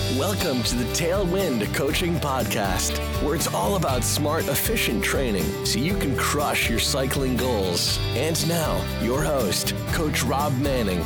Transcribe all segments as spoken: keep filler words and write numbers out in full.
Welcome to the Tailwind Coaching Podcast, where it's all about smart, efficient training so you can crush your cycling goals. And now, your host, Coach Rob Manning.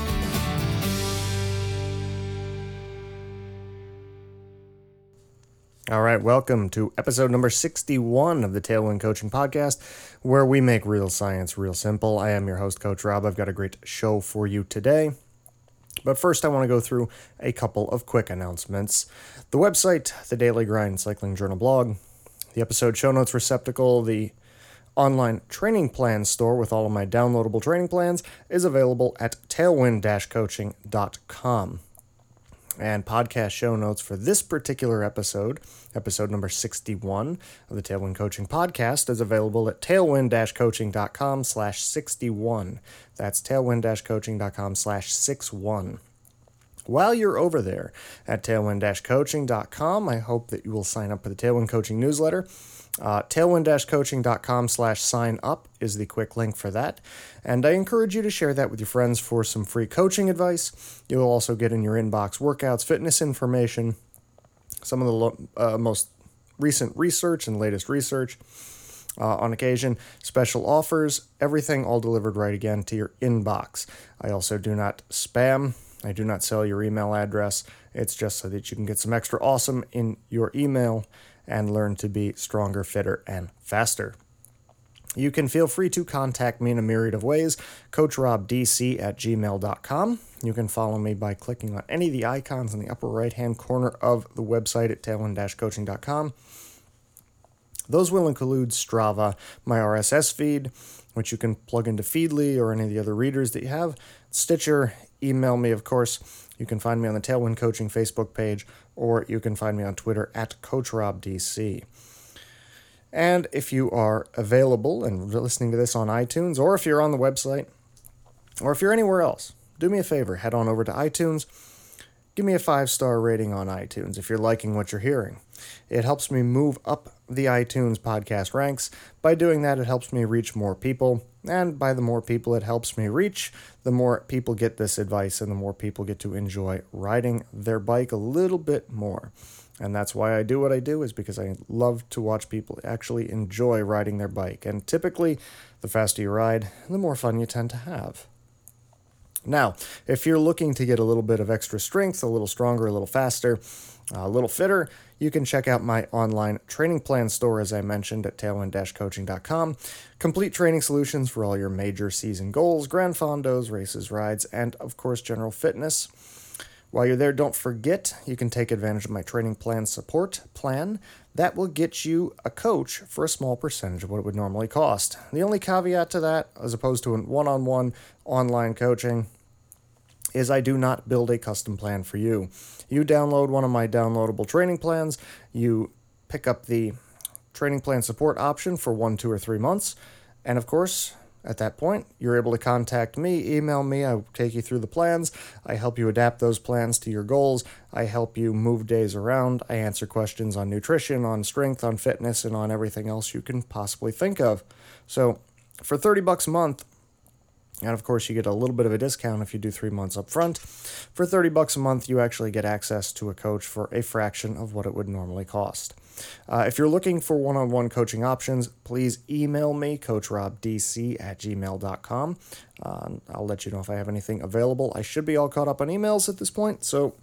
All right, welcome to episode number sixty-one of the Tailwind Coaching Podcast, where we make real science real simple. I am your host, Coach Rob. I've got a great show for you today. But first, I want to go through a couple of quick announcements. The website, the Daily Grind Cycling Journal blog, the episode show notes receptacle, the online training plan store with all of my downloadable training plans is available at tailwind dash coaching dot com. And podcast show notes for this particular episode, episode number sixty-one of the Tailwind Coaching Podcast, is available at tailwind dash coaching dot com slash sixty-one. That's tailwind dash coaching dot com slash sixty-one. While you're over there at tailwind dash coaching dot com, I hope that you will sign up for the Tailwind Coaching newsletter. Uh, tailwind dash coaching dot com slash sign up is the quick link for that. And I encourage you to share that with your friends for some free coaching advice. You'll also get in your inbox workouts, fitness information, some of the lo- uh, most recent research and latest research. Uh, on occasion, special offers, everything all delivered right again to your inbox. I also do not spam. I do not sell your email address. It's just so that you can get some extra awesome in your email and learn to be stronger, fitter, and faster. You can feel free to contact me in a myriad of ways. coach rob d c at gmail dot com. You can follow me by clicking on any of the icons in the upper right-hand corner of the website at tailwind dash coaching dot com. Those will include Strava, my R S S feed, which you can plug into Feedly or any of the other readers that you have. Stitcher, email me, of course. You can find me on the Tailwind Coaching Facebook page, or you can find me on Twitter at CoachRobDC. And if you are available and listening to this on iTunes, or if you're on the website, or if you're anywhere else, do me a favor, head on over to iTunes. Give me a five-star rating on iTunes if you're liking what you're hearing. It helps me move up the iTunes podcast ranks. By doing that, it helps me reach more people. And by the more people it helps me reach, the more people get this advice and the more people get to enjoy riding their bike a little bit more. And that's why I do what I do, is because I love to watch people actually enjoy riding their bike. And typically, the faster you ride, the more fun you tend to have. Now, if you're looking to get a little bit of extra strength, a little stronger, a little faster, a little fitter, you can check out my online training plan store, as I mentioned, at tailwind dash coaching dot com. Complete training solutions for all your major season goals, grand fondos, races, rides, and, of course, general fitness. While you're there, don't forget, you can take advantage of my training plan support plan. That will get you a coach for a small percentage of what it would normally cost. The only caveat to that, as opposed to a one-on-one online coaching, is I do not build a custom plan for you. You download one of my downloadable training plans, you pick up the training plan support option for one, two, or three months, and of course, at that point, you're able to contact me, email me, I take you through the plans, I help you adapt those plans to your goals, I help you move days around, I answer questions on nutrition, on strength, on fitness, and on everything else you can possibly think of. So, for thirty bucks a month, and of course, you get a little bit of a discount if you do three months up front. For thirty bucks a month, you actually get access to a coach for a fraction of what it would normally cost. Uh, if you're looking for one-on-one coaching options, please email me, coach rob d c at gmail dot com. Uh, I'll let you know if I have anything available. I should be all caught up on emails at this point, so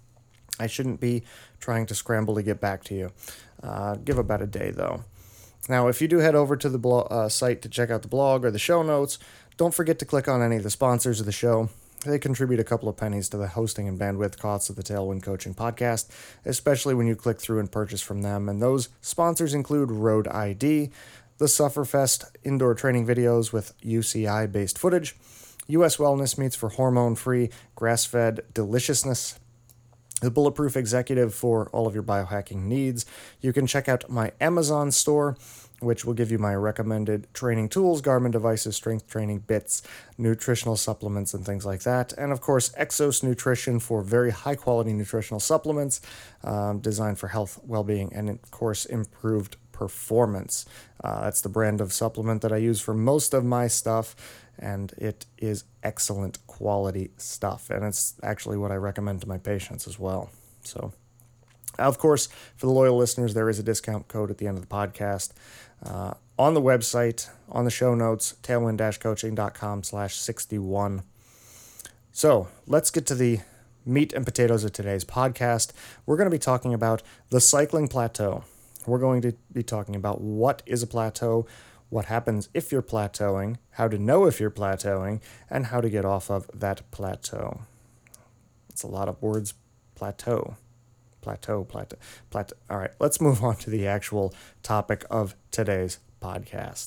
I shouldn't be trying to scramble to get back to you. Uh, give about a day, though. Now, if you do head over to the blo- uh, site to check out the blog or the show notes, don't forget to click on any of the sponsors of the show. They contribute a couple of pennies to the hosting and bandwidth costs of the Tailwind Coaching Podcast, especially when you click through and purchase from them. And those sponsors include Road I D, the Sufferfest indoor training videos with U C I-based footage, U S Wellness Meats for hormone-free, grass-fed deliciousness, the Bulletproof Executive for all of your biohacking needs. You can check out my Amazon store, which will give you my recommended training tools, Garmin devices, strength training bits, nutritional supplements, and things like that. And of course, Exos Nutrition for very high-quality nutritional supplements um, designed for health, well-being, and of course, improved performance. Uh, that's the brand of supplement that I use for most of my stuff, and it is excellent quality stuff. And it's actually what I recommend to my patients as well. So Of course, for the loyal listeners, there is a discount code at the end of the podcast. Uh, on the website, on the show notes, tailwind-coaching.com slash 61. So let's get to the meat and potatoes of today's podcast. We're going to be talking about the cycling plateau. We're going to be talking about what is a plateau, what happens if you're plateauing, how to know if you're plateauing, and how to get off of that plateau. It's a lot of words, plateau. Plateau, plateau, plateau. All right, let's move on to the actual topic of today's podcast.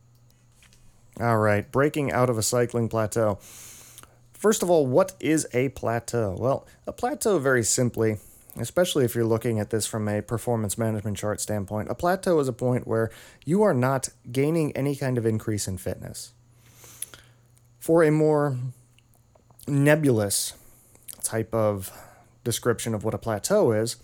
All right, breaking out of a cycling plateau. First of all, what is a plateau? Well, a plateau, very simply, especially if you're looking at this from a performance management chart standpoint, a plateau is a point where you are not gaining any kind of increase in fitness. For a more nebulous type of description of what a plateau is,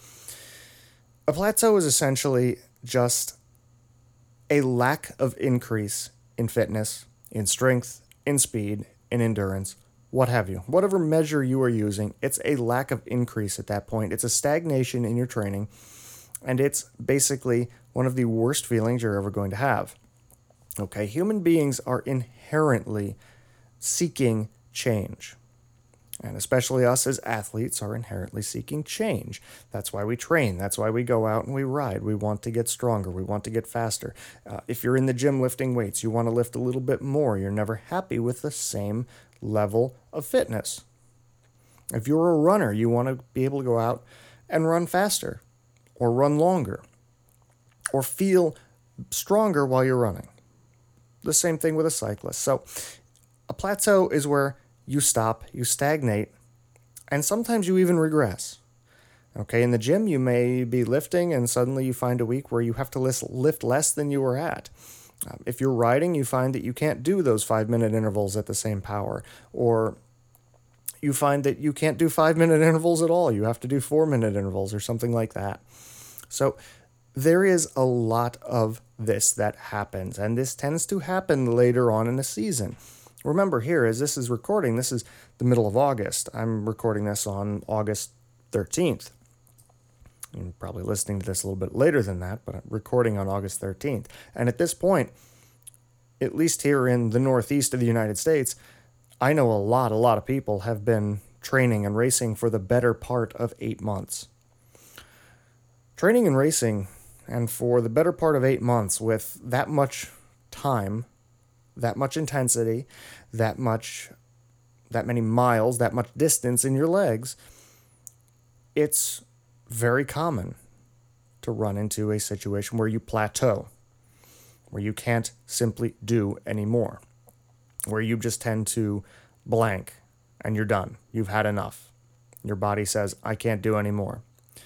a plateau is essentially just a lack of increase in fitness, in strength, in speed, in endurance, what have you. Whatever measure you are using, it's a lack of increase at that point. It's a stagnation in your training, and it's basically one of the worst feelings you're ever going to have. Okay, human beings are inherently seeking change. And especially us as athletes are inherently seeking change. That's why we train. That's why we go out and we ride. We want to get stronger. We want to get faster. Uh, if you're in the gym lifting weights, you want to lift a little bit more. You're never happy with the same level of fitness. If you're a runner, you want to be able to go out and run faster or run longer or feel stronger while you're running. The same thing with a cyclist. So a plateau is where you stop, you stagnate, and sometimes you even regress. Okay, in the gym, you may be lifting and suddenly you find a week where you have to lift less than you were at. Um, if you're riding, you find that you can't do those five-minute intervals at the same power, or you find that you can't do five-minute intervals at all. You have to do four-minute intervals or something like that. So there is a lot of this that happens, and this tends to happen later on in the season. Remember here, as this is recording, this is the middle of August. I'm recording this on August thirteenth. You're probably listening to this a little bit later than that, but I'm recording on August thirteenth. And at this point, at least here in the Northeast of the United States, I know a lot, a lot of people have been training and racing for the better part of eight months. Training and racing, and for the better part of eight months with that much time, that much intensity, that much, that many miles, that much distance in your legs, it's very common to run into a situation where you plateau, where you can't simply do anymore, where you just tend to blank and you're done. You've had enough. Your body says, I can't do anymore.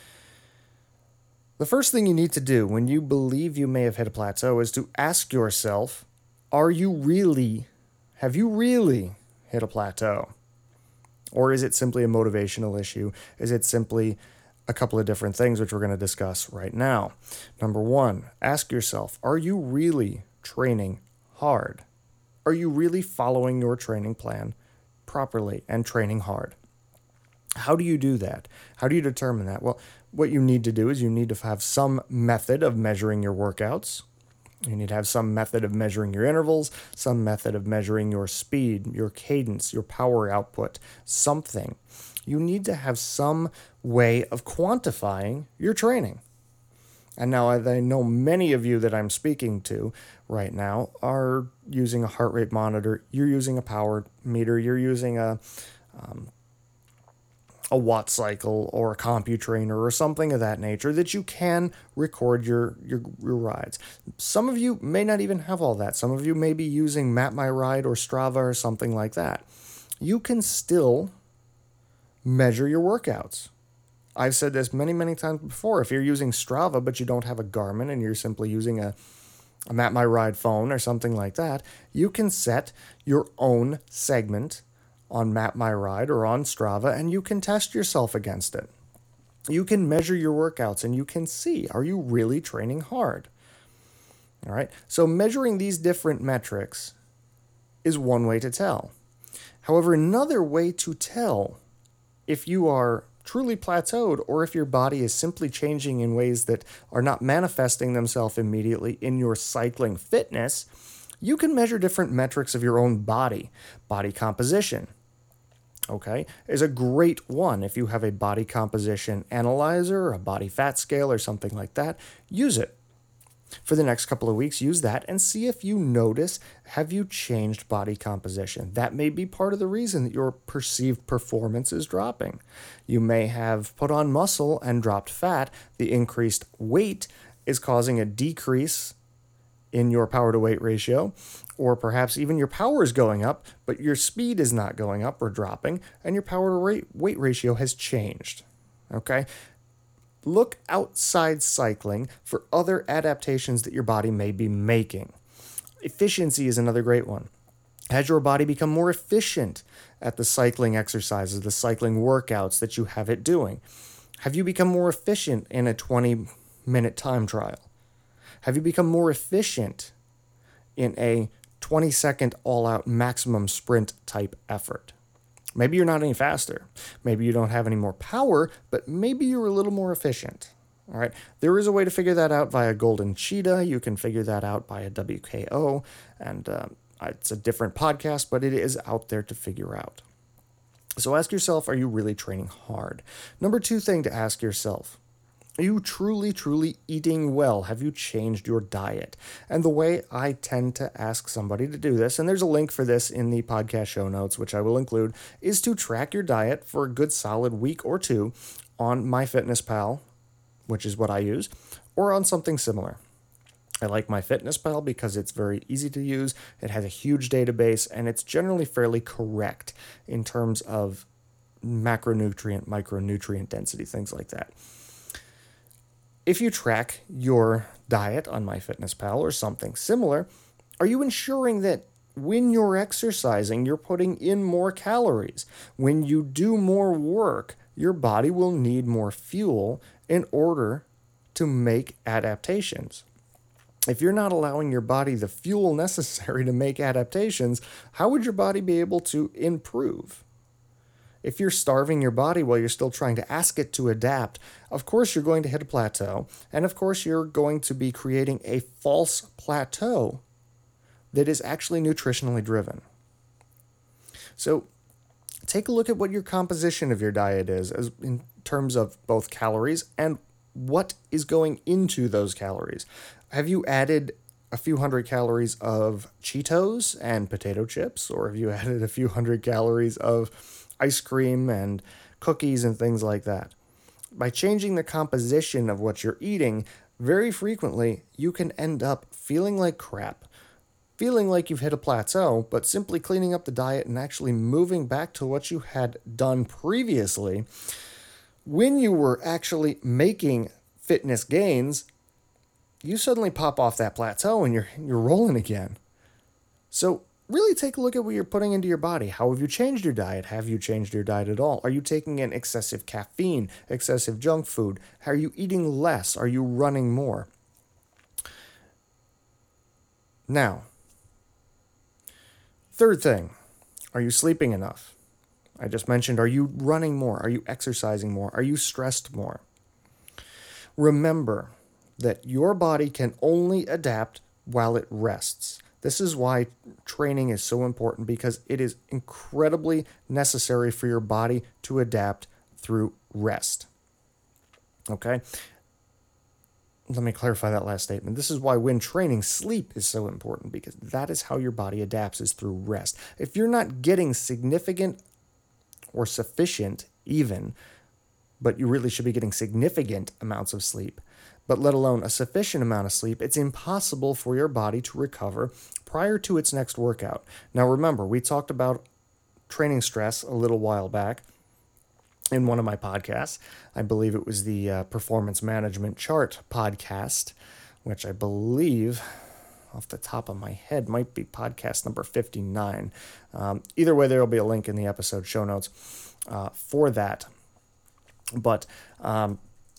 The first thing you need to do when you believe you may have hit a plateau is to ask yourself, are you really, have you really hit a plateau? Or is it simply a motivational issue? Is it simply a couple of different things which we're going to discuss right now? Number one, ask yourself, are you really training hard? Are you really following your training plan properly and training hard? How do you do that? How do you determine that? Well, what you need to do is you need to have some method of measuring your workouts. You need to have some method of measuring your intervals, some method of measuring your speed, your cadence, your power output, something. You need to have some way of quantifying your training. And now I know many of you that I'm speaking to right now are using a heart rate monitor, you're using a power meter, you're using a um, a watt cycle or a CompuTrainer or something of that nature that you can record your, your your rides. Some of you may not even have all that. Some of you may be using MapMyRide or Strava or something like that. You can still measure your workouts. I've said this many, many times before. If you're using Strava but you don't have a Garmin and you're simply using a, a MapMyRide phone or something like that, you can set your own segment on MapMyRide or on Strava, and you can test yourself against it. You can measure your workouts, and you can see, are you really training hard? All right, so measuring these different metrics is one way to tell. However, another way to tell if you are truly plateaued, or if your body is simply changing in ways that are not manifesting themselves immediately in your cycling fitness, you can measure different metrics of your own body. Body composition, okay, is a great one. If you have a body composition analyzer, a body fat scale, or something like that, use it. For the next couple of weeks, use that and see if you notice, have you changed body composition? That may be part of the reason that your perceived performance is dropping. You may have put on muscle and dropped fat. The increased weight is causing a decrease in your power to weight ratio, or perhaps even your power is going up, but your speed is not going up or dropping, and your power to weight ratio has changed. Okay? Look outside cycling for other adaptations that your body may be making. Efficiency is another great one. Has your body become more efficient at the cycling exercises, the cycling workouts that you have it doing? Have you become more efficient in a twenty-minute time trial? Have you become more efficient in a twenty-second all-out maximum sprint type effort? Maybe you're not any faster. Maybe you don't have any more power, but maybe you're a little more efficient. All right. There is a way to figure that out via Golden Cheetah. You can figure that out by a W K O, and uh, it's a different podcast, but it is out there to figure out. So ask yourself, are you really training hard? Number two thing to ask yourself, are you truly, truly eating well? Have you changed your diet? And the way I tend to ask somebody to do this, and there's a link for this in the podcast show notes, which I will include, is to track your diet for a good solid week or two on MyFitnessPal, which is what I use, or on something similar. I like MyFitnessPal because it's very easy to use, it has a huge database, and it's generally fairly correct in terms of macronutrient, micronutrient density, things like that. If you track your diet on MyFitnessPal or something similar, are you ensuring that when you're exercising, you're putting in more calories? When you do more work, your body will need more fuel in order to make adaptations. If you're not allowing your body the fuel necessary to make adaptations, how would your body be able to improve? If you're starving your body while you're still trying to ask it to adapt, of course you're going to hit a plateau, and of course you're going to be creating a false plateau that is actually nutritionally driven. So take a look at what your composition of your diet is as in terms of both calories and what is going into those calories. Have you added a few hundred calories of Cheetos and potato chips, or have you added a few hundred calories of ice cream and cookies and things like that? By changing the composition of what you're eating, very frequently you can end up feeling like crap, feeling like you've hit a plateau, but simply cleaning up the diet and actually moving back to what you had done previously, when you were actually making fitness gains, you suddenly pop off that plateau and you're you're rolling again. So really take a look at what you're putting into your body. How have you changed your diet? Have you changed your diet at all? Are you taking in excessive caffeine, excessive junk food? Are you eating less? Are you running more? Now, third thing, are you sleeping enough? I just mentioned, are you running more? Are you exercising more? Are you stressed more? Remember that your body can only adapt while it rests. This is why training is so important, because it is incredibly necessary for your body to adapt through rest. Okay? Let me clarify that last statement. This is why when training, sleep is so important, because that is how your body adapts, is through rest. If you're not getting significant or sufficient even, but you really should be getting significant amounts of sleep, but let alone a sufficient amount of sleep, it's impossible for your body to recover prior to its next workout. Now remember, we talked about training stress a little while back in one of my podcasts. I believe it was the uh, Performance Management Chart podcast, which I believe, off the top of my head, might be podcast number fifty-nine. Um, either way, there will be a link in the episode show notes uh, for that. But um,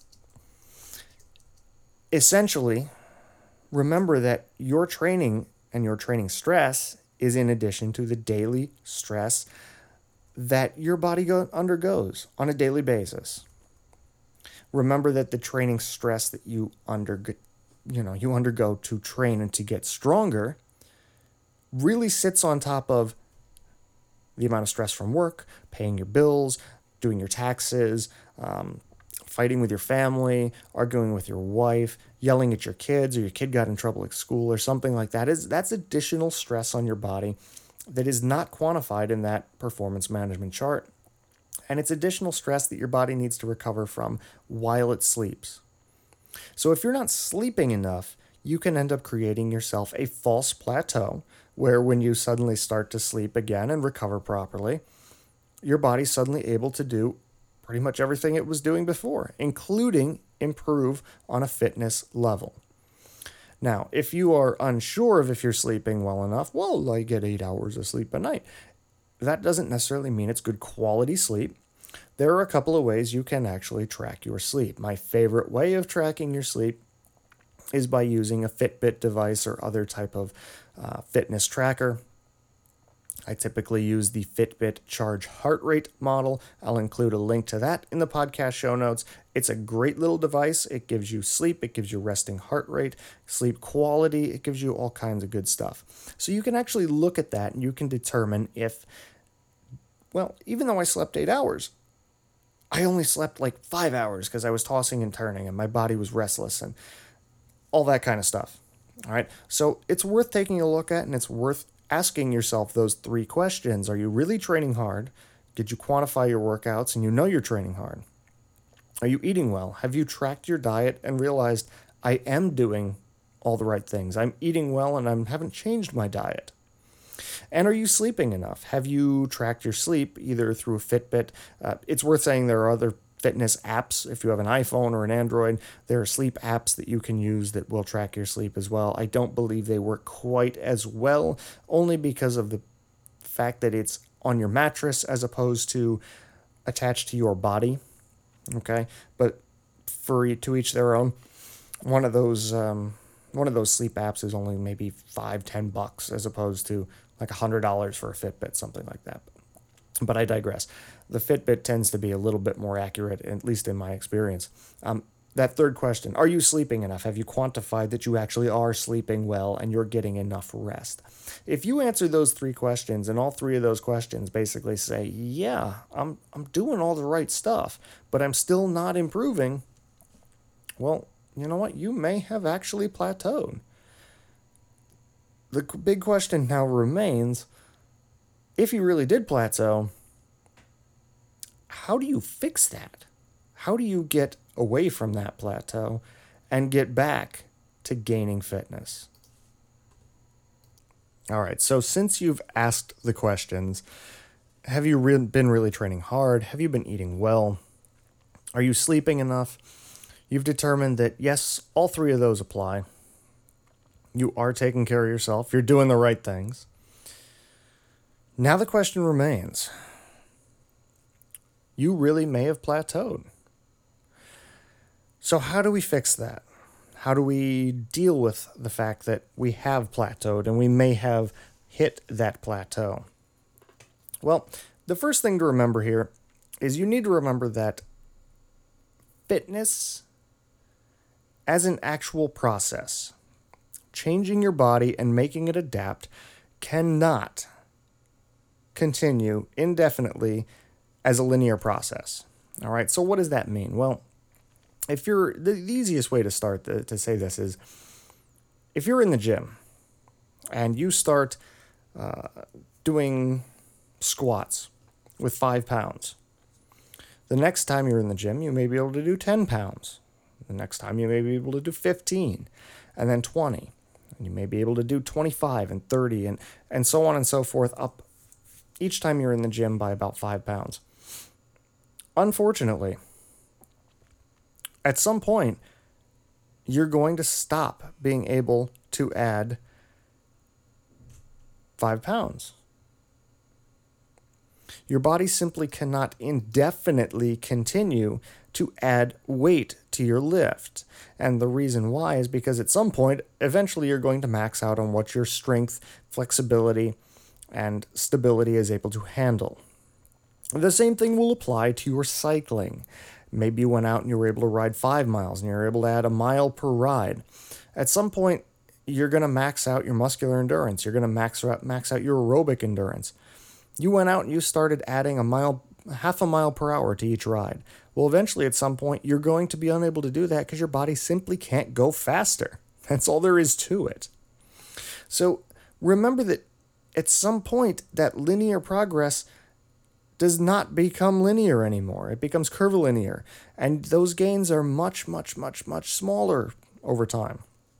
essentially, remember that your training and your training stress is in addition to the daily stress that your body go- undergoes on a daily basis. Remember that the training stress that you undergo, you know, you undergo to train and to get stronger really sits on top of the amount of stress from work, paying your bills, doing your taxes, um, fighting with your family, arguing with your wife, yelling at your kids, or your kid got in trouble at school or something like that. Is that's additional stress on your body that is not quantified in that performance management chart. And it's additional stress that your body needs to recover from while it sleeps. So if you're not sleeping enough, you can end up creating yourself a false plateau where when you suddenly start to sleep again and recover properly, your body's suddenly able to do pretty much everything it was doing before, including improve on a fitness level. Now, if you are unsure of if you're sleeping well enough, well, I get eight hours of sleep a night. That doesn't necessarily mean it's good quality sleep. There are a couple of ways you can actually track your sleep. My favorite way of tracking your sleep is by using a Fitbit device or other type of uh, fitness tracker. I typically use the Fitbit Charge Heart Rate model. I'll include a link to that in the podcast show notes. It's a great little device. It gives you sleep. It gives you resting heart rate, sleep quality. It gives you all kinds of good stuff. So you can actually look at that and you can determine if, well, even though I slept eight hours, I only slept like five hours because I was tossing and turning and my body was restless and all that kind of stuff. All right. So it's worth taking a look at, and it's worth asking yourself those three questions. Are you really training hard? Did you quantify your workouts and you know you're training hard? Are you eating well? Have you tracked your diet and realized I am doing all the right things? I'm eating well and I haven't changed my diet. And are you sleeping enough? Have you tracked your sleep either through a Fitbit? Uh, it's worth saying there are other fitness apps. If you have an iPhone or an Android, there are sleep apps that you can use that will track your sleep as well. I don't believe they work quite as well, only because of the fact that it's on your mattress as opposed to attached to your body. Okay, but for to each their own. One of those um, one of those sleep apps is only maybe five, ten bucks as opposed to like a hundred dollars for a Fitbit, something like that. But I digress. The Fitbit tends to be a little bit more accurate, at least in my experience. Um, that third question, are you sleeping enough? Have you quantified that you actually are sleeping well and you're getting enough rest? If you answer those three questions, and all three of those questions basically say, yeah, I'm I'm doing all the right stuff, but I'm still not improving, well, you know what? You may have actually plateaued. The big question now remains, if you really did plateau, how do you fix that? How do you get away from that plateau and get back to gaining fitness? All right, so since you've asked the questions, have you re- been really training hard? Have you been eating well? Are you sleeping enough? You've determined that, yes, all three of those apply. You are taking care of yourself. You're doing the right things. Now the question remains, you really may have plateaued. So how do we fix that? How do we deal with the fact that we have plateaued and we may have hit that plateau? Well, the first thing to remember here is you need to remember that fitness as an actual process, changing your body and making it adapt, cannot continue indefinitely as a linear process. All right, so what does that mean? Well, if you're, the, the easiest way to start the, to say this is, if you're in the gym and you start uh, doing squats with five pounds, the next time you're in the gym, you may be able to do ten pounds. The next time you may be able to do fifteen, and then twenty. And you may be able to do twenty-five and thirty, and, and so on and so forth, up each time you're in the gym by about five pounds. Unfortunately, at some point, you're going to stop being able to add five pounds. Your body simply cannot indefinitely continue to add weight to your lift. And the reason why is because at some point, eventually you're going to max out on what your strength, flexibility, and stability is able to handle. The same thing will apply to your cycling. Maybe you went out and you were able to ride five miles and you're able to add a mile per ride. At some point, you're going to max out your muscular endurance. You're going to max out, max out your aerobic endurance. You went out and you started adding a mile, half a mile per hour to each ride. Well, eventually at some point, you're going to be unable to do that because your body simply can't go faster. That's all there is to it. So remember that at some point, that linear progress does not become linear anymore. It becomes curvilinear. And those gains are much, much, much, much smaller over time.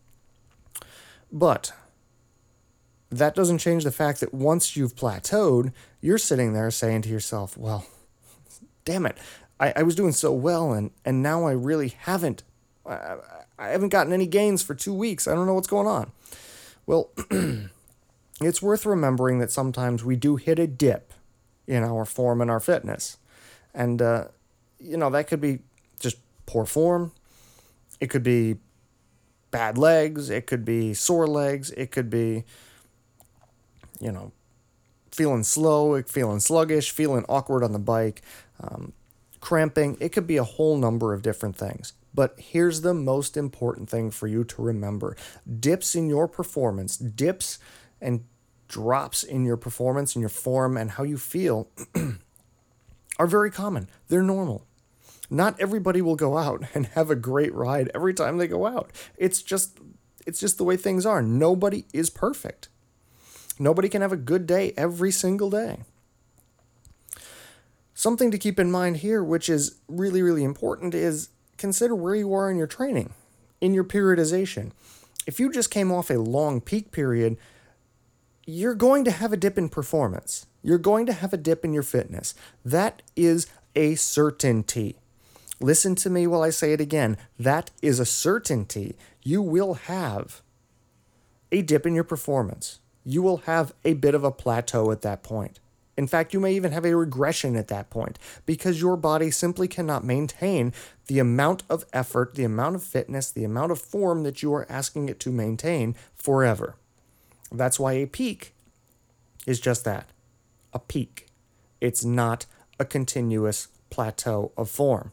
But that doesn't change the fact that once you've plateaued, you're sitting there saying to yourself, well, damn it, I, I was doing so well, and, and now I really haven't. I, I haven't gotten any gains for two weeks. I don't know what's going on. Well, it's worth remembering that sometimes we do hit a dip in our form and our fitness. And, uh, you know, that could be just poor form. It could be bad legs. It could be sore legs. It could be, you know, feeling slow, feeling sluggish, feeling awkward on the bike, um, cramping. It could be a whole number of different things. But here's the most important thing for you to remember. Dips in your performance, dips and drops in your performance, in your form, and how you feel are very common. They're normal. Not everybody will go out and have a great ride every time they go out. It's just it's just the way things are. Nobody is perfect. Nobody can have a good day every single day. Something to keep in mind here, which is really, really important, is consider where you are in your training, in your periodization. If you just came off a long peak period, you're going to have a dip in performance. You're going to have a dip in your fitness. That is a certainty. Listen to me while I say it again. That is a certainty. You will have a dip in your performance. You will have a bit of a plateau at that point. In fact, you may even have a regression at that point because your body simply cannot maintain the amount of effort, the amount of fitness, the amount of form that you are asking it to maintain forever. That's why a peak is just that, a peak. It's not a continuous plateau of form.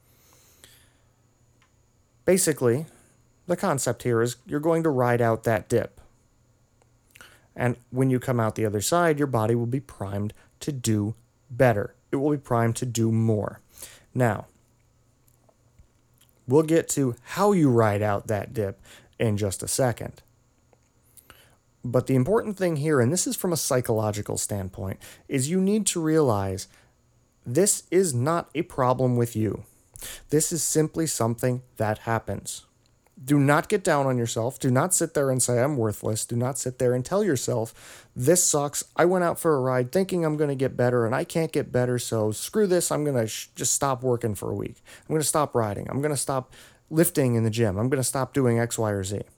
Basically, the concept here is you're going to ride out that dip. And when you come out the other side, your body will be primed to do better. It will be primed to do more. Now, we'll get to how you ride out that dip in just a second. But the important thing here, and this is from a psychological standpoint, is you need to realize this is not a problem with you. This is simply something that happens. Do not get down on yourself. Do not sit there and say, I'm worthless. Do not sit there and tell yourself, this sucks. I went out for a ride thinking I'm going to get better and I can't get better. So screw this. I'm going to sh- just stop working for a week. I'm going to stop riding. I'm going to stop lifting in the gym. I'm going to stop doing X, Y, or Z.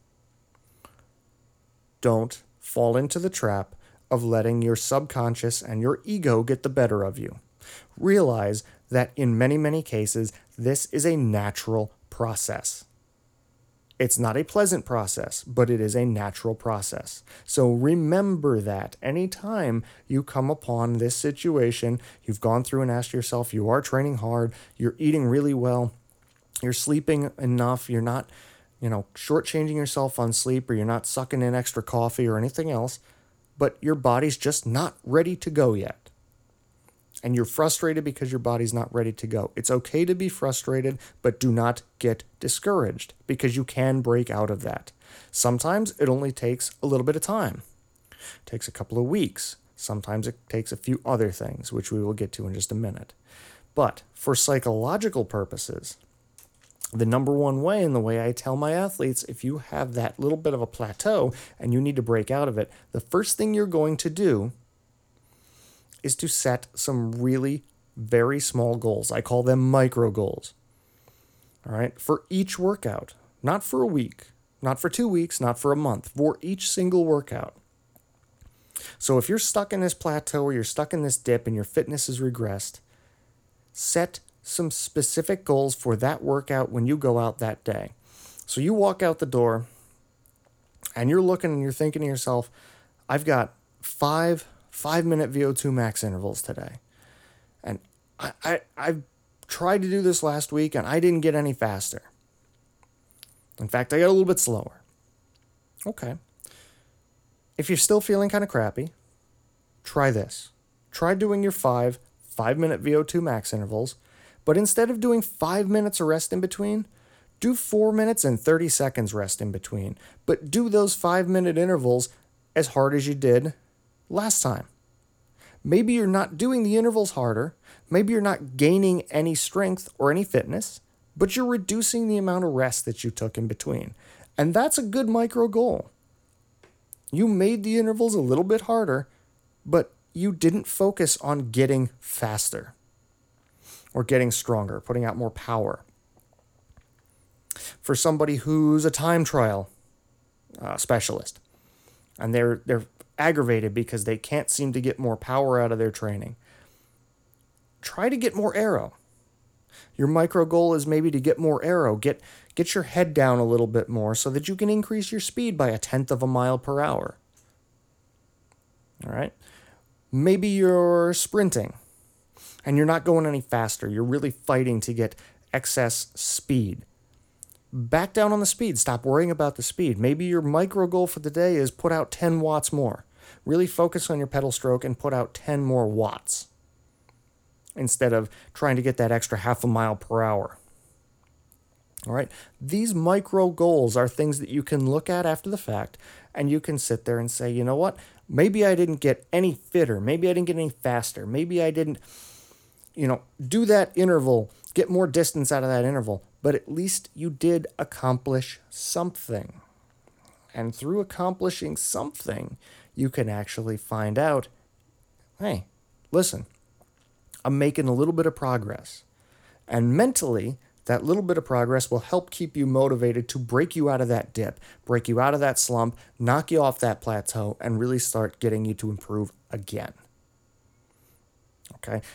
Don't fall into the trap of letting your subconscious and your ego get the better of you. Realize that in many, many cases, this is a natural process. It's not a pleasant process, but it is a natural process. So remember that anytime you come upon this situation, you've gone through and asked yourself, you are training hard, you're eating really well, you're sleeping enough, you're not, you know, shortchanging yourself on sleep, or you're not sucking in extra coffee or anything else, but your body's just not ready to go yet. And you're frustrated because your body's not ready to go. It's okay to be frustrated, but do not get discouraged because you can break out of that. Sometimes it only takes a little bit of time. It takes a couple of weeks. Sometimes it takes a few other things, which we will get to in just a minute. But for psychological purposes, the number one way, and the way I tell my athletes, if you have that little bit of a plateau and you need to break out of it, the first thing you're going to do is to set some really very small goals. I call them micro goals. All right, for each workout, not for a week, not for two weeks, not for a month, for each single workout. So if you're stuck in this plateau or you're stuck in this dip and your fitness has regressed, set some specific goals for that workout when you go out that day. So you walk out the door and you're looking and you're thinking to yourself, I've got five five minute V O two max intervals today. I, I, I tried to do this last week and I didn't get any faster. In fact, I got a little bit slower. Okay. If you're still feeling kind of crappy, try this. Try doing your five five-minute V O two max intervals, but instead of doing five minutes of rest in between, do four minutes and thirty seconds rest in between. But do those five-minute intervals as hard as you did last time. Maybe you're not doing the intervals harder. Maybe you're not gaining any strength or any fitness, but you're reducing the amount of rest that you took in between. And that's a good micro goal. You made the intervals a little bit harder, but you didn't focus on getting faster or getting stronger, putting out more power. For somebody who's a time trial uh, specialist and they're they're aggravated because they can't seem to get more power out of their training, try to get more aero. Your micro goal is maybe to get more aero, get get your head down a little bit more so that you can increase your speed by a tenth of a mile per hour. All right? Maybe you're sprinting and you're not going any faster. You're really fighting to get excess speed. Back down on the speed. Stop worrying about the speed. Maybe your micro goal for the day is put out ten watts more. Really focus on your pedal stroke and put out ten more watts instead of trying to get that extra half a mile per hour. All right. These micro goals are things that you can look at after the fact, and you can sit there and say, you know what? Maybe I didn't get any fitter. Maybe I didn't get any faster. Maybe I didn't, you know, do that interval, get more distance out of that interval, but at least you did accomplish something. And through accomplishing something, you can actually find out, hey, listen, I'm making a little bit of progress. And mentally, that little bit of progress will help keep you motivated to break you out of that dip, break you out of that slump, knock you off that plateau, and really start getting you to improve again. Okay?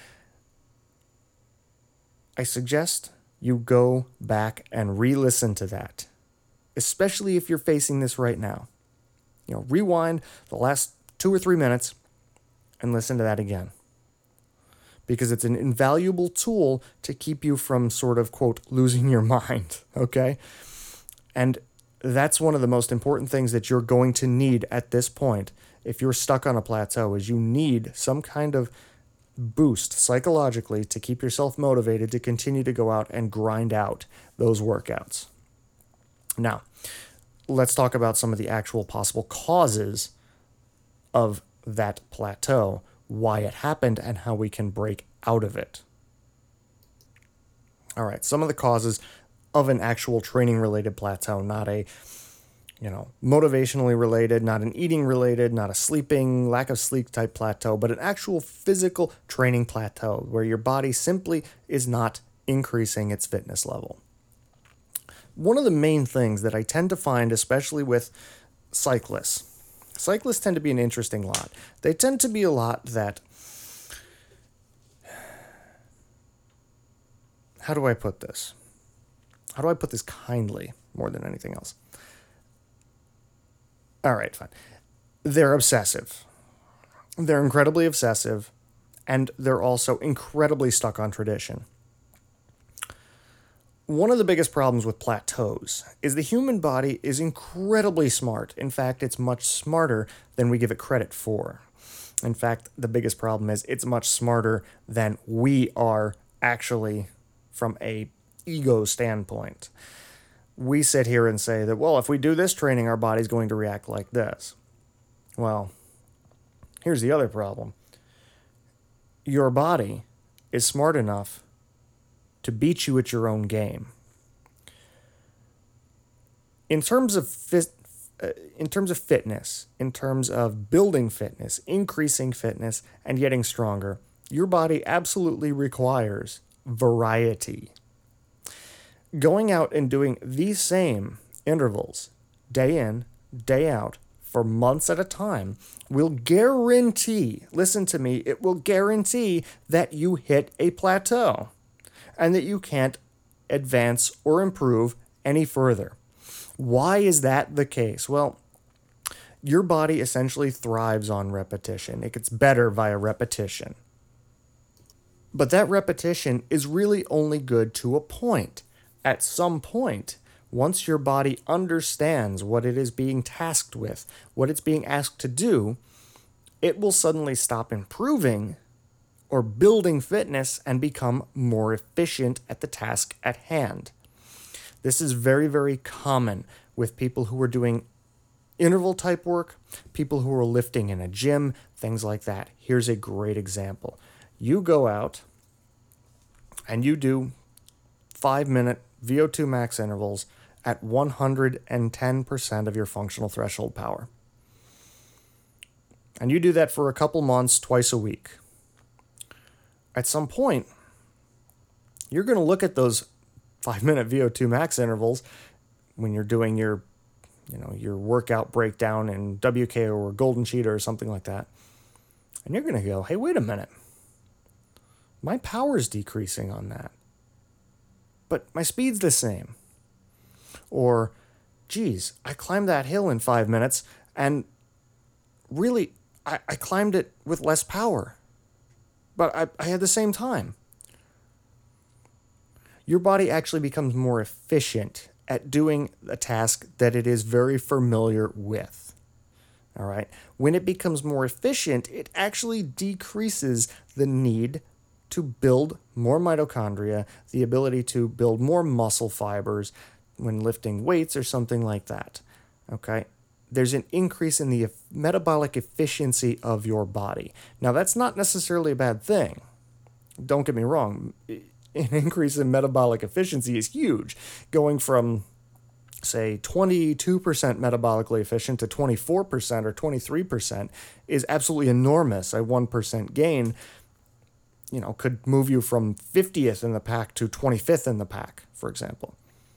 I suggest you go back and re-listen to that, especially if you're facing this right now. You know, rewind the last two or three minutes and listen to that again. Because it's an invaluable tool to keep you from sort of, quote, losing your mind, okay? And that's one of the most important things that you're going to need at this point if you're stuck on a plateau, is you need some kind of boost psychologically to keep yourself motivated to continue to go out and grind out those workouts. Now, let's talk about some of the actual possible causes of that plateau, why it happened, and how we can break out of it. All right, some of the causes of an actual training-related plateau, not a, you know, motivationally related, not an eating related, not a sleeping, lack of sleep type plateau, but an actual physical training plateau where your body simply is not increasing its fitness level. One of the main things that I tend to find, especially with cyclists, cyclists tend to be an interesting lot. They tend to be a lot that, how do I put this? How do I put this kindly more than anything else? All right, fine. They're obsessive. They're incredibly obsessive, and they're also incredibly stuck on tradition. One of the biggest problems with plateaus is the human body is incredibly smart. In fact, it's much smarter than we give it credit for. In fact, the biggest problem is it's much smarter than we are actually from a ego standpoint. We sit here and say that, well, if we do this training, our body's going to react like this. Well, here's the other problem. Your body is smart enough to beat you at your own game. In terms of fit, uh, in terms of fitness, in terms of building fitness, increasing fitness, and getting stronger, your body absolutely requires variety. Going out and doing these same intervals, day in, day out, for months at a time, will guarantee, listen to me, it will guarantee that you hit a plateau and that you can't advance or improve any further. Why is that the case? Well, your body essentially thrives on repetition. It gets better via repetition. But that repetition is really only good to a point. At some point, once your body understands what it is being tasked with, what it's being asked to do, it will suddenly stop improving or building fitness and become more efficient at the task at hand. This is very, very common with people who are doing interval type work, people who are lifting in a gym, things like that. Here's a great example. You go out and you do five minute V O two max intervals at one hundred ten percent of your functional threshold power. And you do that for a couple months, twice a week. At some point, you're going to look at those five minute V O two max intervals when you're doing your, you know, your workout breakdown in W K O or Golden Cheetah or something like that. And you're going to go, hey, wait a minute. My power's decreasing on that, but my speed's the same. Or, geez, I climbed that hill in five minutes and really, I, I climbed it with less power, but I, I had the same time. Your body actually becomes more efficient at doing a task that it is very familiar with. All right. When it becomes more efficient, it actually decreases the need to build more mitochondria, the ability to build more muscle fibers when lifting weights or something like that. Okay. There's an increase in the metabolic efficiency of your body. Now, that's not necessarily a bad thing. Don't get me wrong. An increase in metabolic efficiency is huge. Going from, say, twenty-two percent metabolically efficient to twenty-four percent or twenty-three percent is absolutely enormous. A one percent gain, you know, could move you from fiftieth in the pack to twenty-fifth in the pack, for example.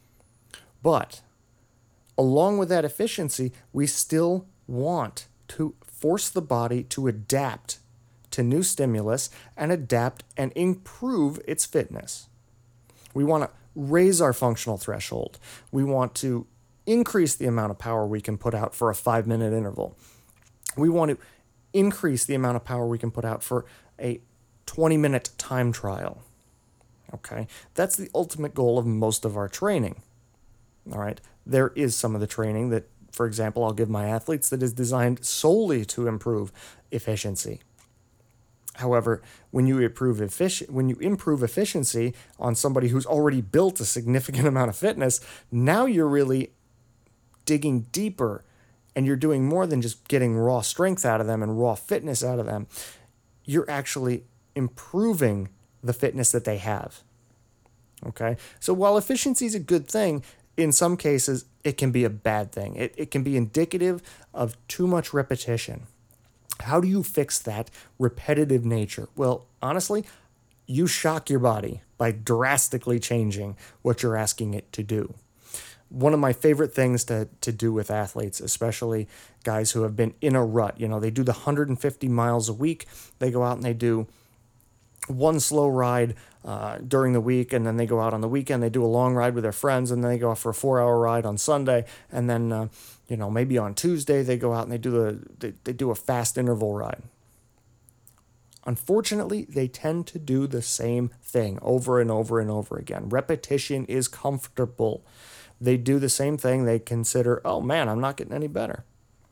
But along with that efficiency, we still want to force the body to adapt to new stimulus and adapt and improve its fitness. We want to raise our functional threshold. We want to increase the amount of power we can put out for a five-minute interval. We want to increase the amount of power we can put out for a twenty-minute time trial. Okay? That's the ultimate goal of most of our training. All right? There is some of the training that, for example, I'll give my athletes that is designed solely to improve efficiency. However, when you improve effici- when you improve efficiency on somebody who's already built a significant amount of fitness, now you're really digging deeper and you're doing more than just getting raw strength out of them and raw fitness out of them. You're actually improving the fitness that they have. Okay? So while efficiency is a good thing, in some cases, it can be a bad thing. It, it can be indicative of too much repetition. How do you fix that repetitive nature? Well, honestly, you shock your body by drastically changing what you're asking it to do. One of my favorite things to, to do with athletes, especially guys who have been in a rut, you know, they do the one hundred fifty miles a week. They go out and they do one slow ride uh, during the week, and then they go out on the weekend, they do a long ride with their friends, and then they go out for a four-hour ride on Sunday, and then, uh, you know, maybe on Tuesday they go out and they do a, they, they do a fast interval ride. Unfortunately, they tend to do the same thing over and over and over again. Repetition is comfortable. They do the same thing. They consider, oh man, I'm not getting any better.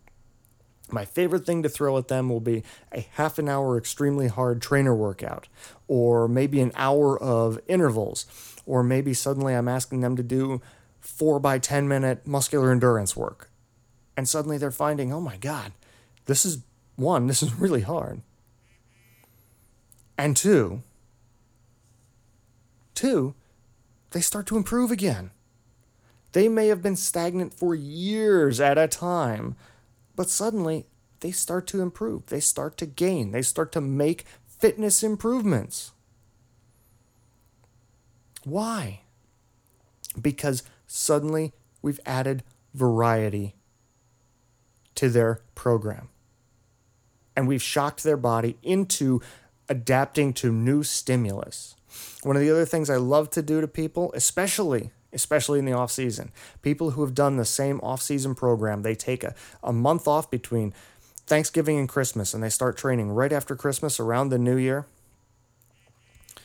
My favorite thing to throw at them will be a half an hour extremely hard trainer workout, or maybe an hour of intervals, or maybe suddenly I'm asking them to do four by ten minute muscular endurance work. And suddenly they're finding, oh my God, this is one, this is really hard. And two, two, they start to improve again. They may have been stagnant for years at a time, but suddenly, they start to improve. They start to gain. They start to make fitness improvements. Why? Because suddenly, we've added variety to their program. And we've shocked their body into adapting to new stimulus. One of the other things I love to do to people, especially especially in the off season. People who have done the same off-season program, they take a, a month off between Thanksgiving and Christmas, and they start training right after Christmas around the new year.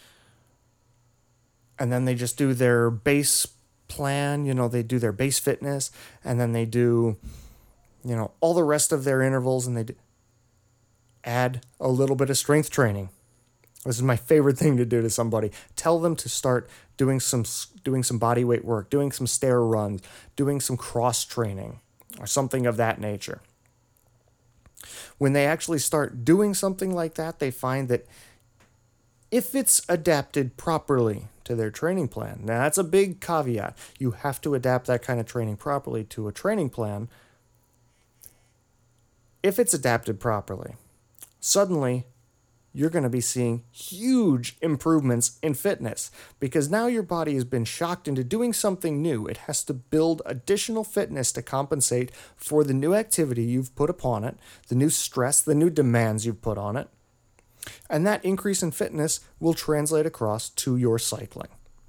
and then they just do their base plan, you know, they do their base fitness, and then they do, you know, all the rest of their intervals, and they do add a little bit of strength training. This is my favorite thing to do to somebody. Tell them to start doing some doing some body weight work, doing some stair runs, doing some cross training, or something of that nature. When they actually start doing something like that, they find that if it's adapted properly to their training plan, now that's a big caveat. You have to adapt that kind of training properly to a training plan. If it's adapted properly, suddenly you're going to be seeing huge improvements in fitness because now your body has been shocked into doing something new. It has to build additional fitness to compensate for the new activity you've put upon it, the new stress, the new demands you've put on it. And that increase in fitness will translate across to your cycling.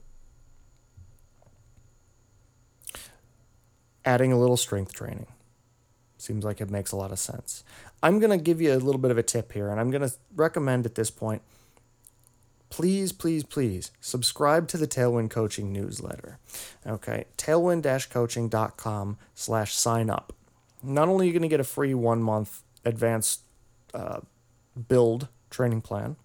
Adding a little strength training. Seems like it makes a lot of sense. I'm going to give you a little bit of a tip here, and I'm going to recommend at this point, please, please, please subscribe to the Tailwind Coaching newsletter. Okay, tailwind-coaching.com slash sign up. Not only are you going to get a free one-month advanced uh, build training plan,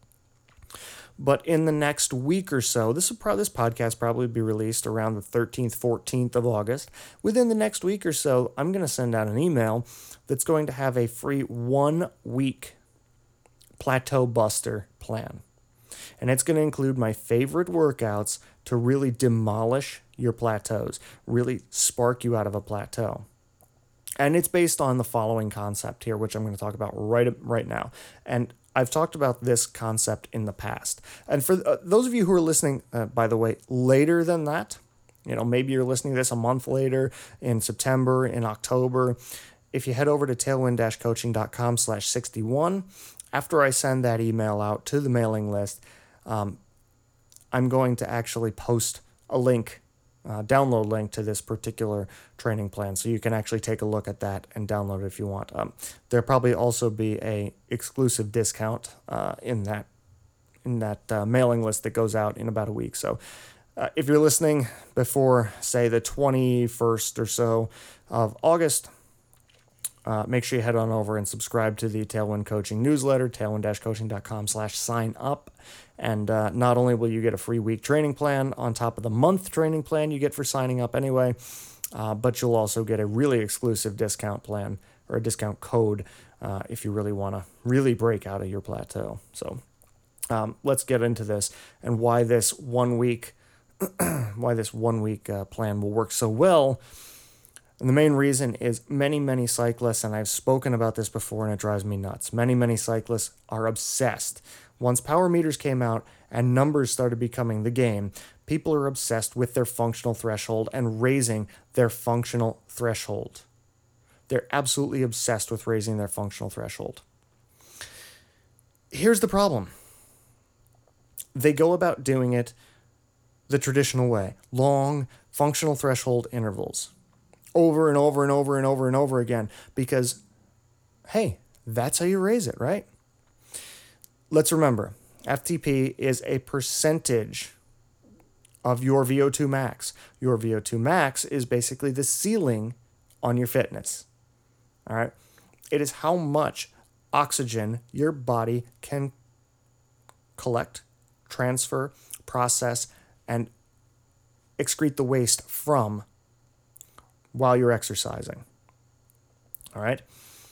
but in the next week or so, this will probably this podcast probably be released around the thirteenth, fourteenth of August. Within the next week or so, I'm going to send out an email that's going to have a free one-week plateau buster plan. And it's going to include my favorite workouts to really demolish your plateaus, really spark you out of a plateau. And it's based on the following concept here, which I'm going to talk about right, right now. And I've talked about this concept in the past. And for uh, those of you who are listening, uh, by the way, later than that, you know, maybe you're listening to this a month later, in September, in October, if you head over to tailwind-coaching.com slash 61, after I send that email out to the mailing list, um, I'm going to actually post a link, uh, download link to this particular training plan, so you can actually take a look at that and download it if you want. Um, there'll probably also be a exclusive discount uh, in that in that uh, mailing list that goes out in about a week. So uh, if you're listening before, say, the twenty-first or so of August, Uh, make sure you head on over and subscribe to the Tailwind Coaching newsletter, tailwind-coaching.com slash sign up. And uh, not only will you get a free week training plan on top of the month training plan you get for signing up anyway, uh, but you'll also get a really exclusive discount plan or a discount code uh, if you really want to really break out of your plateau. So um, let's get into this and why this one week, why this one week uh, plan will work so well. And the main reason is many, many cyclists, and I've spoken about this before and it drives me nuts, many, many cyclists are obsessed. Once power meters came out and numbers started becoming the game, people are obsessed with their functional threshold and raising their functional threshold. They're absolutely obsessed with raising their functional threshold. Here's the problem. They go about doing it the traditional way, long functional threshold intervals. Over and over and over and over and over again, because, hey, that's how you raise it, right? Let's remember, F T P is a percentage of your V O two max. Your V O two max is basically the ceiling on your fitness, all right? It is how much oxygen your body can collect, transfer, process, and excrete the waste from while you're exercising. All right?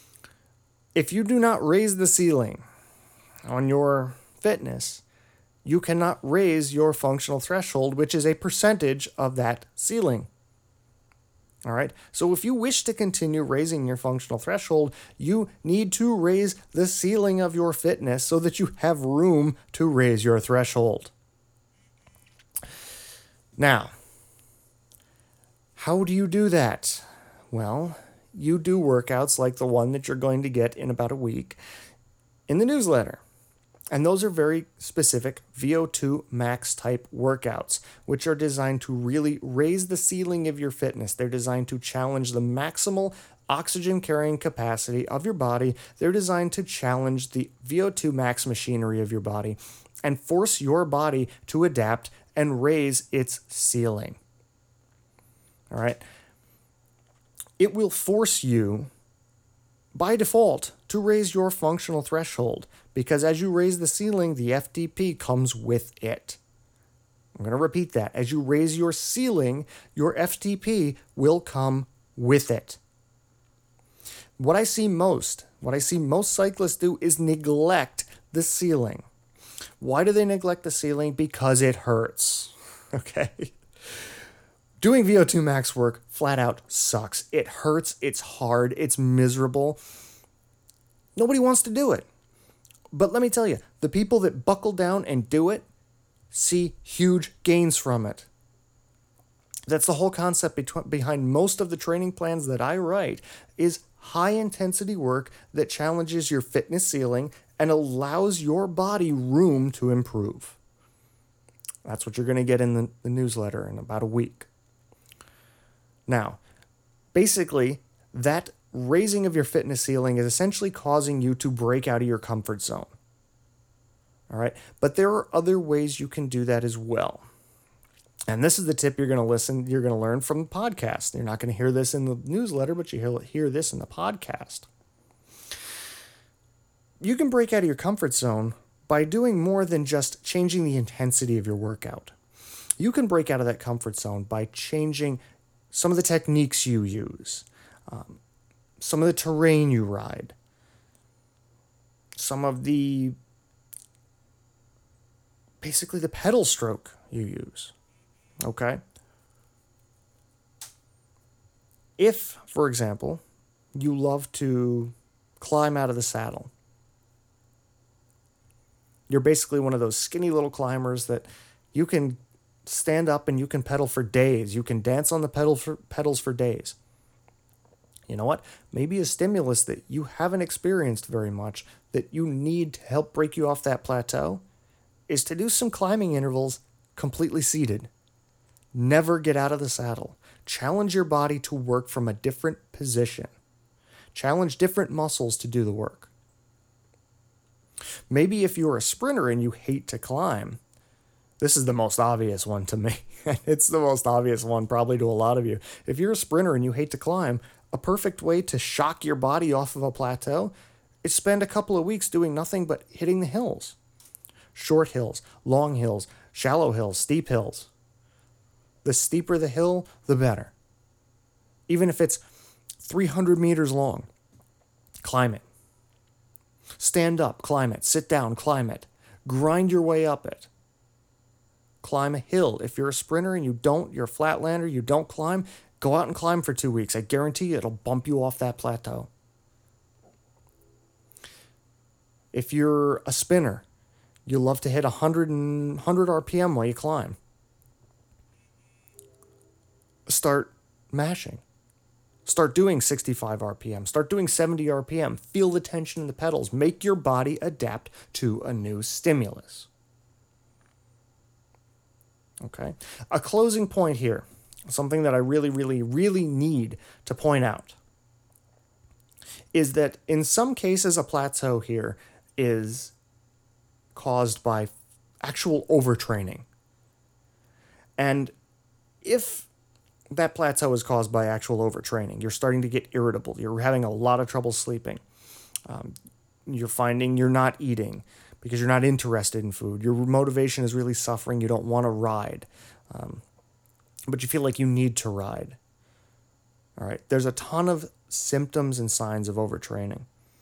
If you do not raise the ceiling on your fitness, you cannot raise your functional threshold, which is a percentage of that ceiling. All right? So if you wish to continue raising your functional threshold, you need to raise the ceiling of your fitness so that you have room to raise your threshold. Now, how do you do that? Well, you do workouts like the one that you're going to get in about a week in the newsletter. And those are very specific V O two max type workouts, which are designed to really raise the ceiling of your fitness. They're designed to challenge the maximal oxygen carrying capacity of your body. They're designed to challenge the V O two max machinery of your body and force your body to adapt and raise its ceiling. All right. It will force you, by default, to raise your functional threshold, because as you raise the ceiling, the F T P comes with it. I'm going to repeat that. As you raise your ceiling, your F T P will come with it. What I see most, what I see most cyclists do is neglect the ceiling. Why do they neglect the ceiling? Because it hurts. Okay. Doing V O two max work flat out sucks. It hurts. It's hard. It's miserable. Nobody wants to do it. But let me tell you, the people that buckle down and do it see huge gains from it. That's the whole concept betw- behind most of the training plans that I write, is high intensity work that challenges your fitness ceiling and allows your body room to improve. That's what you're going to get in the, the newsletter in about a week. Now, basically, that raising of your fitness ceiling is essentially causing you to break out of your comfort zone. All right, but there are other ways you can do that as well. And this is the tip you're going to listen, you're going to learn from the podcast. You're not going to hear this in the newsletter, but you hear, hear this in the podcast. You can break out of your comfort zone by doing more than just changing the intensity of your workout. You can break out of that comfort zone by changing some of the techniques you use, um, some of the terrain you ride, some of the, basically the pedal stroke you use. Okay? If, for example, you love to climb out of the saddle, you're basically one of those skinny little climbers that you can stand up and you can pedal for days. You can dance on the pedal for, pedals for days. You know what? Maybe a stimulus that you haven't experienced very much that you need to help break you off that plateau is to do some climbing intervals completely seated. Never get out of the saddle. Challenge your body to work from a different position. Challenge different muscles to do the work. Maybe if you're a sprinter and you hate to climb, this is the most obvious one to me. It's the most obvious one probably to a lot of you. If you're a sprinter and you hate to climb, a perfect way to shock your body off of a plateau is spend a couple of weeks doing nothing but hitting the hills. Short hills, long hills, shallow hills, steep hills. The steeper the hill, the better. Even if it's three hundred meters long, climb it. Stand up, climb it. Sit down, climb it. Grind your way up it. Climb a hill. If you're a sprinter and you don't, you're a flatlander, you don't climb, go out and climb for two weeks. I guarantee you it'll bump you off that plateau. If you're a spinner, you love to hit one hundred, one hundred R P M while you climb. Start mashing. Start doing sixty-five R P M. Start doing seventy R P M. Feel the tension in the pedals. Make your body adapt to a new stimulus. Okay? A closing point here, something that I really, really, really need to point out, is that in some cases a plateau here is caused by actual overtraining. And if that plateau is caused by actual overtraining, you're starting to get irritable, you're having a lot of trouble sleeping, um, you're finding you're not eating because you're not interested in food, your motivation is really suffering, you don't want to ride, um, but you feel like you need to ride. All right, there's a ton of symptoms and signs of overtraining.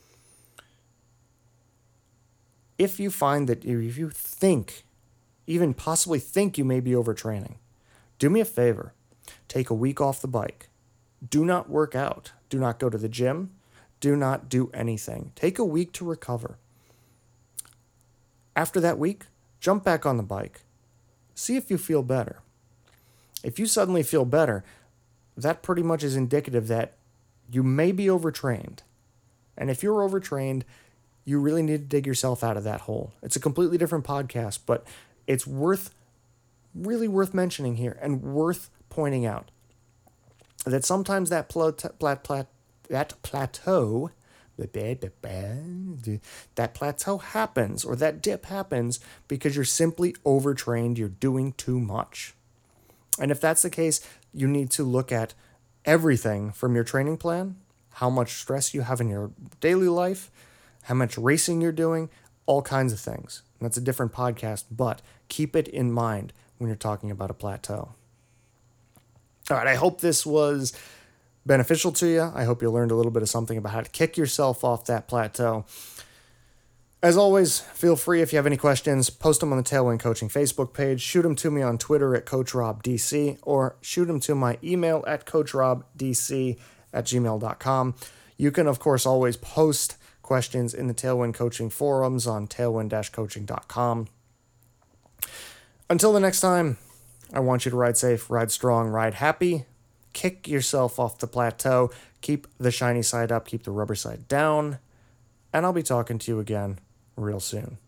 If you find that, if you think, even possibly think you may be overtraining, do me a favor. Take a week off the bike. Do not work out. Do not go to the gym. Do not do anything. Take a week to recover. After that week, jump back on the bike. See if you feel better. If you suddenly feel better, that pretty much is indicative that you may be overtrained. And if you're overtrained, you really need to dig yourself out of that hole. It's a completely different podcast, but it's worth, really worth mentioning here and worth pointing out that sometimes that plat- plat- plat- that plateau that plateau happens or that dip happens because you're simply overtrained, you're doing too much. And if that's the case, you need to look at everything from your training plan, how much stress you have in your daily life, how much racing you're doing, all kinds of things. And that's a different podcast, but keep it in mind when you're talking about a plateau. All right, I hope this was beneficial to you. I hope you learned a little bit of something about how to kick yourself off that plateau. As always, feel free if you have any questions, post them on the Tailwind Coaching Facebook page, shoot them to me on Twitter at Coach Rob D C, or shoot them to my email at coachrobdc at gmail dot com. You can, of course, always post questions in the Tailwind Coaching forums on tailwind dash coaching dot com. Until the next time, I want you to ride safe, ride strong, ride happy. Kick yourself off the plateau. Keep the shiny side up. Keep the rubber side down. And I'll be talking to you again real soon.